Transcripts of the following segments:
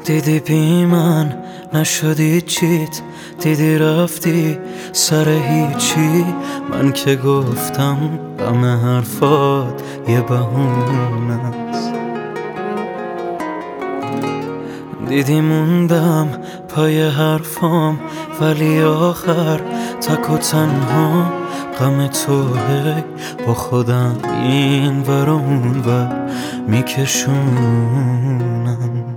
دیدی بی من نشدی چیت، دیدی رفتی سر هیچی. من که گفتم غم حرفات یه بهونه است. دیدی موندم پای حرفام، ولی آخر تک و تنها غم توه. با خودم این ور و اون ور میکشونم.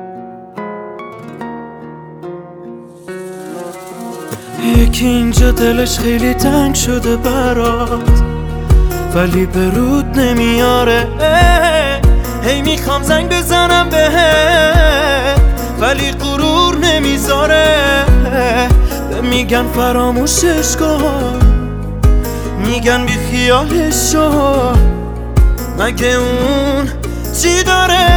یکی اینجا دلش خیلی تنگ شده برات، ولی به رود نمیاره. هی میخوام زنگ بزنم بهت، ولی غرور نمیذاره. میگن فراموشش کن، میگن بی خیالش شو. مگه اون چی داره؟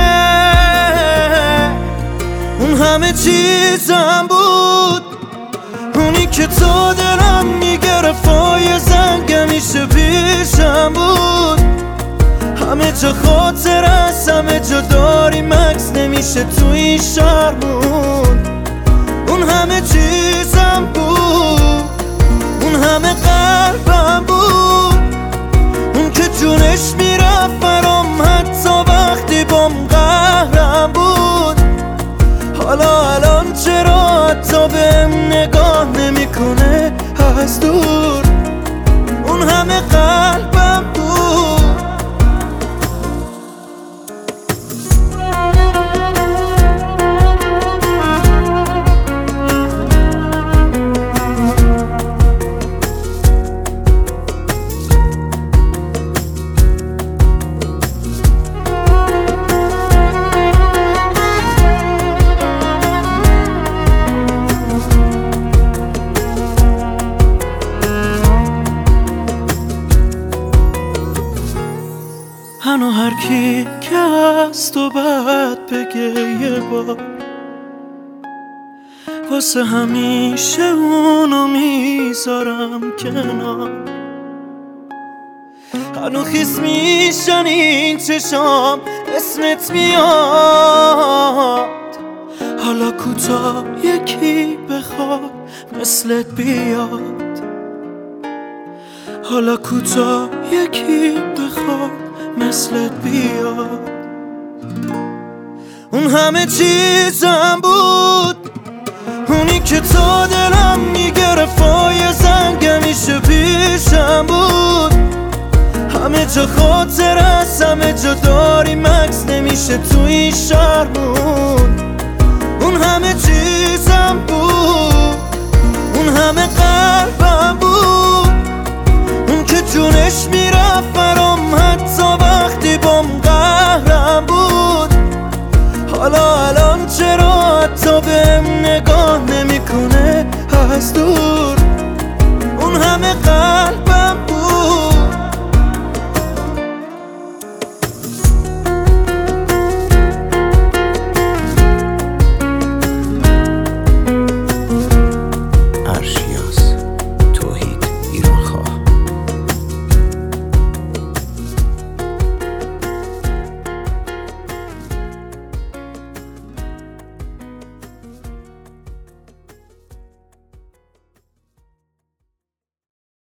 اون همه چیزم بود، اونی که تو دلم میگرفت و یه زنگ همیشه پیشم بود. همه جا خاطر است، همه جا داری مکس نمیشه تو این شهرمون. اون همه چیزم بود، اون همه قلبم بود، اون که جونش میرفت برام حتی وقتی بام قهرم بود. حالا الان چرا حتی بهم نگاه نمیکنه از دور؟ اون همه قلبم بود. هنو هر کی که از تو بد بگه یه بار، واسه همیشه اونو میذارم کنار. هنو خیس میشن این چشام، اسمت میاد. حالا کوتا یکی بخواد مثلت بیاد. حالا کوتا یکی بخواد مثلت بیاد. اون همه چیزم بود، اونی که تو دلم میگرفت و یه زنگ همیشه پیشم بود. همه جا خاطر است، همه جا داری مکس نمیشه تو این شهرمون. اون همه چیزم بود، اون همه قلبم بود، اون که جونش میرفت برام حتی وقتی بام قهرم بود. حالا الان چرا حتی بهم نگاه نمیکنه از دور؟